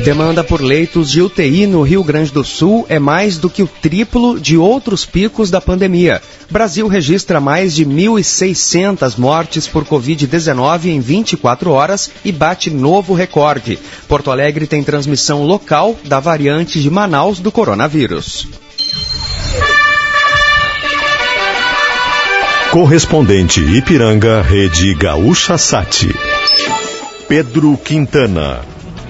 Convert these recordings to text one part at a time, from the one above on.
Demanda por leitos de UTI no Rio Grande do Sul é mais do que o triplo de outros picos da pandemia. Brasil registra mais de 1.600 mortes por Covid-19 em 24 horas e bate novo recorde. Porto Alegre tem transmissão local da variante de Manaus do coronavírus. Correspondente Ipiranga, Rede Gaúcha Sat. Pedro Quintana.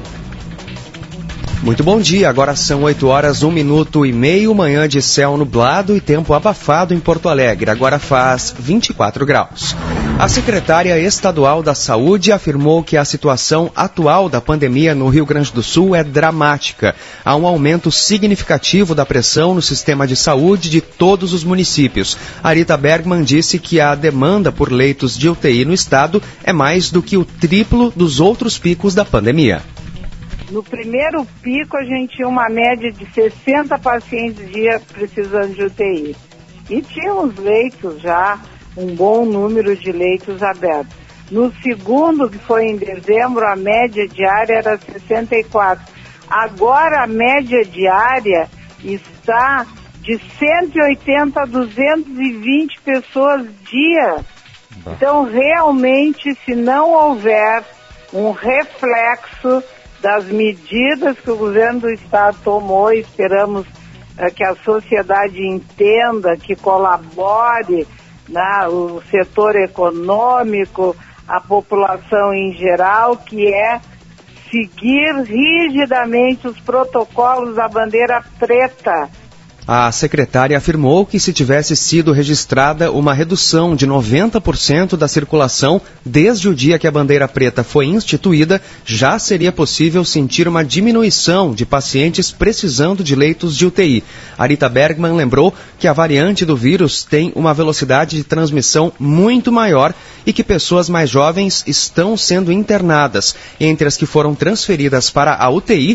Muito bom dia, agora são 8 horas, 1 minuto e meio, manhã de céu nublado e tempo abafado em Porto Alegre, agora faz 24 graus. A secretária estadual da Saúde afirmou que a situação atual da pandemia no Rio Grande do Sul é dramática. Há um aumento significativo da pressão no sistema de saúde de todos os municípios. Arita Bergman disse que a demanda por leitos de UTI no estado é mais do que o triplo dos outros picos da pandemia. No primeiro pico, a gente tinha uma média de 60 pacientes dia precisando de UTI. E tínhamos leitos já, um bom número de leitos abertos. No segundo, que foi em dezembro, a média diária era 64. Agora a média diária está de 180 a 220 pessoas dia. Então, realmente, se não houver um reflexo das medidas que o governo do estado tomou, esperamos que a sociedade entenda, que colabore, né, o setor econômico, a população em geral, que é seguir rigidamente os protocolos da bandeira preta. A secretária afirmou que se tivesse sido registrada uma redução de 90% da circulação desde o dia que a bandeira preta foi instituída, já seria possível sentir uma diminuição de pacientes precisando de leitos de UTI. Arita Bergman lembrou que a variante do vírus tem uma velocidade de transmissão muito maior e que pessoas mais jovens estão sendo internadas. Entre as que foram transferidas para a UTI,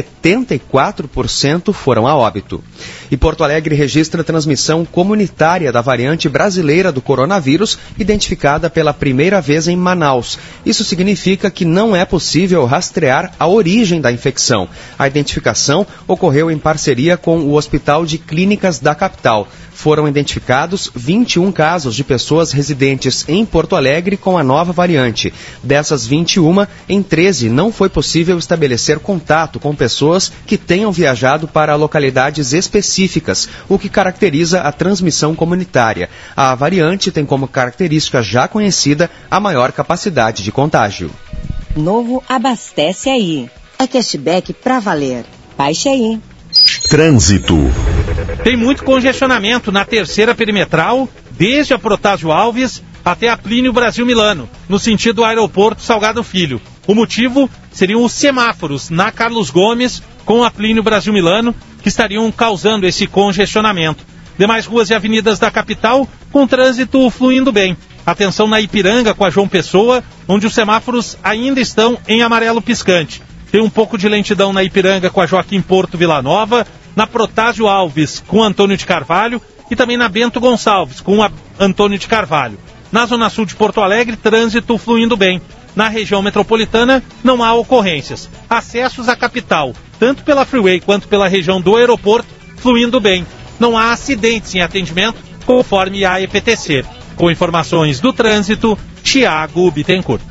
74% foram a óbito. E Porto Alegre registra transmissão comunitária da variante brasileira do coronavírus, identificada pela primeira vez em Manaus. Isso significa que não é possível rastrear a origem da infecção. A identificação ocorreu em parceria com o Hospital de Clínicas da capital. Foram identificados 21 casos de pessoas residentes em Porto Alegre com a nova variante. Dessas 21, em 13 não foi possível estabelecer contato com pessoas que tenham viajado para localidades específicas, o que caracteriza a transmissão comunitária. A variante tem como característica já conhecida a maior capacidade de contágio. Novo Abastece Aí. É cashback pra valer. Baixe aí. Trânsito. Tem muito congestionamento na terceira perimetral, desde a Protásio Alves até a Plínio Brasil Milano, no sentido aeroporto Salgado Filho. O motivo seriam os semáforos na Carlos Gomes com a Plínio Brasil Milano, que estariam causando esse congestionamento. Demais ruas e avenidas da capital com trânsito fluindo bem. Atenção na Ipiranga com a João Pessoa, onde os semáforos ainda estão em amarelo piscante. Tem um pouco de lentidão na Ipiranga com a Joaquim Porto Vila Nova, na Protásio Alves com Antônio de Carvalho e também na Bento Gonçalves com a Antônio de Carvalho. Na Zona Sul de Porto Alegre, trânsito fluindo bem. Na região metropolitana, não há ocorrências. Acessos à capital, tanto pela Freeway quanto pela região do aeroporto, fluindo bem. Não há acidentes em atendimento, conforme a EPTC. Com informações do trânsito, Thiago Bittencourt.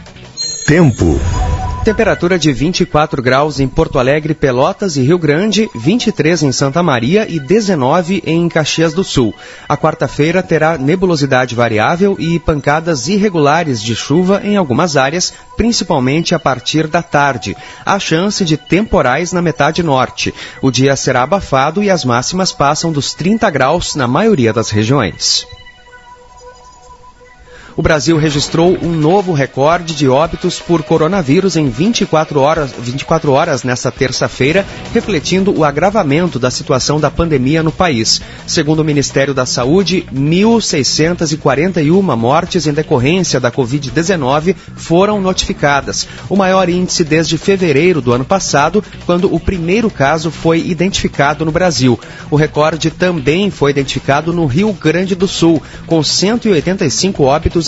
Tempo. Temperatura de 24 graus em Porto Alegre, Pelotas e Rio Grande, 23 em Santa Maria e 19 em Caxias do Sul. A quarta-feira terá nebulosidade variável e pancadas irregulares de chuva em algumas áreas, principalmente a partir da tarde. Há chance de temporais na metade norte. O dia será abafado e as máximas passam dos 30 graus na maioria das regiões. O Brasil registrou um novo recorde de óbitos por coronavírus em 24 horas nesta terça-feira, refletindo o agravamento da situação da pandemia no país. Segundo o Ministério da Saúde, 1.641 mortes em decorrência da Covid-19 foram notificadas, o maior índice desde fevereiro do ano passado, quando o primeiro caso foi identificado no Brasil. O recorde também foi identificado no Rio Grande do Sul, com 185 óbitos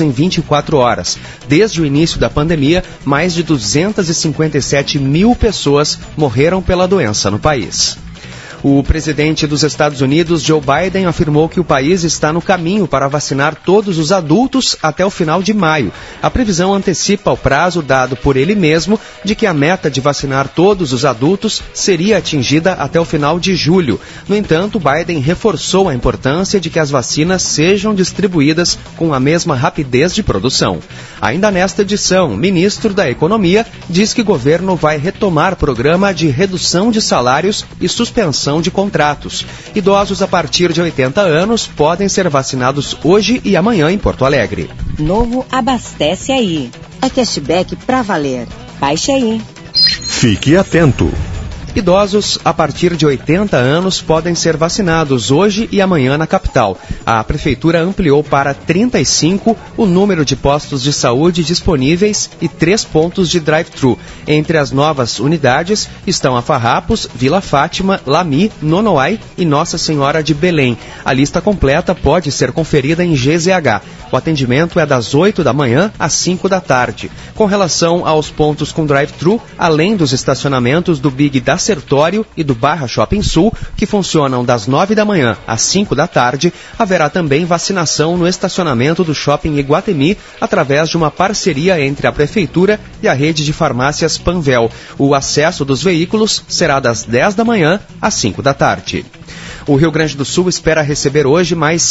em 24 horas. Desde o início da pandemia, mais de 257 mil pessoas morreram pela doença no país. O presidente dos Estados Unidos, Joe Biden, afirmou que o país está no caminho para vacinar todos os adultos até o final de maio. A previsão antecipa o prazo dado por ele mesmo de que a meta de vacinar todos os adultos seria atingida até o final de julho. No entanto, Biden reforçou a importância de que as vacinas sejam distribuídas com a mesma rapidez de produção. Ainda nesta edição, o ministro da Economia diz que o governo vai retomar programa de redução de salários e suspensão de contratos. Idosos a partir de 80 anos podem ser vacinados hoje e amanhã em Porto Alegre. Novo Abastece Aí. É cashback pra valer. Baixe aí. Fique atento. Idosos a partir de 80 anos podem ser vacinados hoje e amanhã na capital. A Prefeitura ampliou para 35 o número de postos de saúde disponíveis e 3 pontos de drive-thru. Entre as novas unidades estão a Farrapos, Vila Fátima, Lami, Nonoai e Nossa Senhora de Belém. A lista completa pode ser conferida em GZH. O atendimento é das 8 da manhã às 5 da tarde. Com relação aos pontos com drive-thru, além dos estacionamentos do Big da Sertório e do Barra Shopping Sul, que funcionam das 9 da manhã às 5 da tarde, haverá também vacinação no estacionamento do Shopping Iguatemi, através de uma parceria entre a Prefeitura e a rede de farmácias Panvel. O acesso dos veículos será das 10 da manhã às 5 da tarde. O Rio Grande do Sul espera receber hoje mais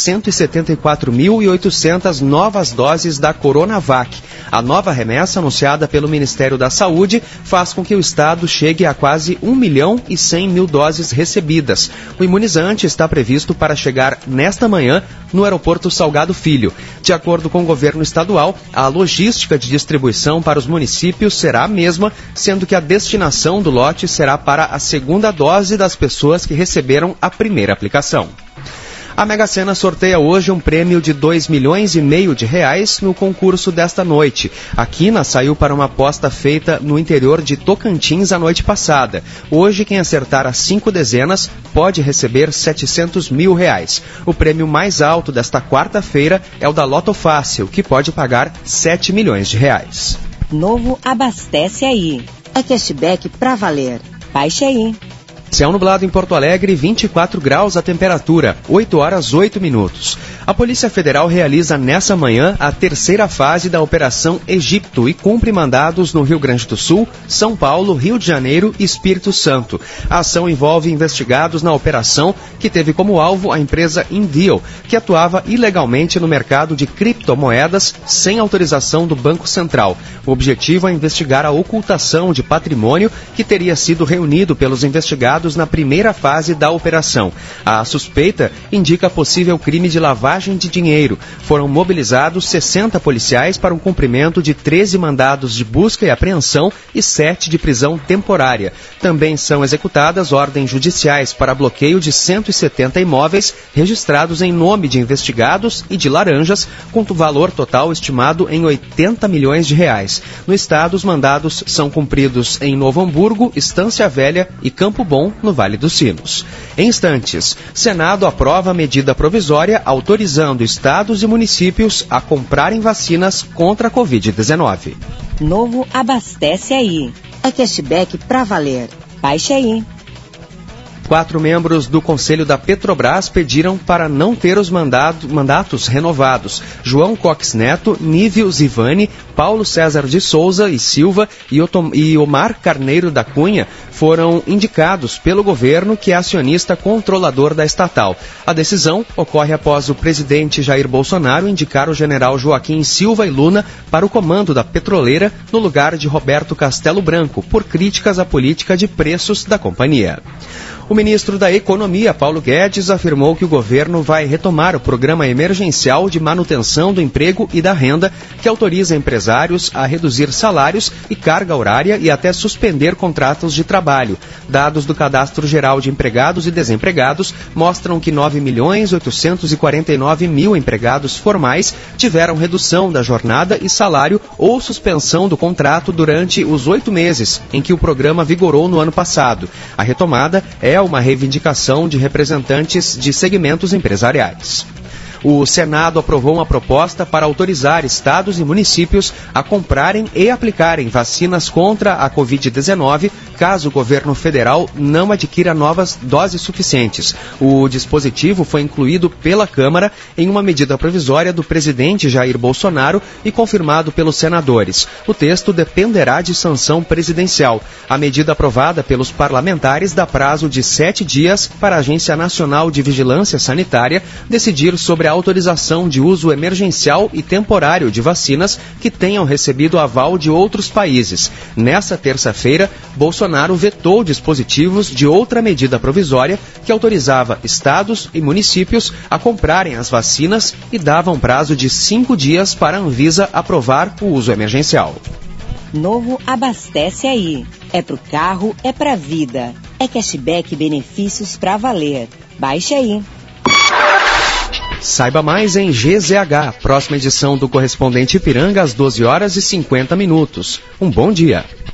174.800 novas doses da Coronavac. A nova remessa anunciada pelo Ministério da Saúde faz com que o estado chegue a quase 1.100.000 doses recebidas. O imunizante está previsto para chegar nesta manhã no aeroporto Salgado Filho. De acordo com o governo estadual, a logística de distribuição para os municípios será a mesma, sendo que a destinação do lote será para a segunda dose das pessoas que receberam a primeira aplicação. A Mega Sena sorteia hoje um prêmio de R$2,5 milhões no concurso desta noite. A quina saiu para uma aposta feita no interior de Tocantins a noite passada. Hoje, quem acertar as 5 dezenas pode receber R$700 mil. O prêmio mais alto desta quarta-feira é o da Loto Fácil, que pode pagar R$7 milhões. Novo Abastece Aí. É cashback pra valer. Baixe aí. Céu nublado em Porto Alegre, 24 graus a temperatura, 8 horas 8 minutos. A Polícia Federal realiza nessa manhã a terceira fase da Operação Egito e cumpre mandados no Rio Grande do Sul, São Paulo, Rio de Janeiro e Espírito Santo. A ação envolve investigados na operação que teve como alvo a empresa Indeal, que atuava ilegalmente no mercado de criptomoedas sem autorização do Banco Central. O objetivo é investigar a ocultação de patrimônio que teria sido reunido pelos investigados na primeira fase da operação. A suspeita indica possível crime de lavagem de dinheiro. Foram mobilizados 60 policiais para um cumprimento de 13 mandados de busca e apreensão e 7 de prisão temporária. Também são executadas ordens judiciais para bloqueio de 170 imóveis registrados em nome de investigados e de laranjas, com valor total estimado em R$80 milhões. No estado, os mandados são cumpridos em Novo Hamburgo, Estância Velha e Campo Bom, no Vale dos Sinos. Em instantes, Senado aprova a medida provisória autorizando estados e municípios a comprarem vacinas contra a Covid-19. Novo Abastece Aí. É cashback pra valer. Baixe aí. 4 membros do Conselho da Petrobras pediram para não ter os mandatos renovados. João Cox Neto, Nívio Zivani, Paulo César de Souza e Silva e Omar Carneiro da Cunha foram indicados pelo governo, que é acionista controlador da estatal. A decisão ocorre após o presidente Jair Bolsonaro indicar o general Joaquim Silva e Luna para o comando da petroleira no lugar de Roberto Castelo Branco, por críticas à política de preços da companhia. O ministro da Economia, Paulo Guedes, afirmou que o governo vai retomar o programa emergencial de manutenção do emprego e da renda, que autoriza empresários a reduzir salários e carga horária e até suspender contratos de trabalho. Dados do Cadastro Geral de Empregados e Desempregados mostram que 9.849.000 empregados formais tiveram redução da jornada e salário ou suspensão do contrato durante os 8 meses em que o programa vigorou no ano passado. A retomada é uma reivindicação de representantes de segmentos empresariais. O Senado aprovou uma proposta para autorizar estados e municípios a comprarem e aplicarem vacinas contra a Covid-19, caso o governo federal não adquira novas doses suficientes. O dispositivo foi incluído pela Câmara em uma medida provisória do presidente Jair Bolsonaro e confirmado pelos senadores. O texto dependerá de sanção presidencial. A medida aprovada pelos parlamentares dá prazo de 7 dias para a Agência Nacional de Vigilância Sanitária decidir sobre a autorização de uso emergencial e temporário de vacinas que tenham recebido aval de outros países. Nessa terça-feira, Bolsonaro vetou dispositivos de outra medida provisória que autorizava estados e municípios a comprarem as vacinas e dava um prazo de 5 dias para a Anvisa aprovar o uso emergencial. Novo Abastece Aí. É pro carro, é pra vida. É cashback e benefícios pra valer. Baixe aí. Saiba mais em GZH, próxima edição do Correspondente Ipiranga às 12h50. Um bom dia.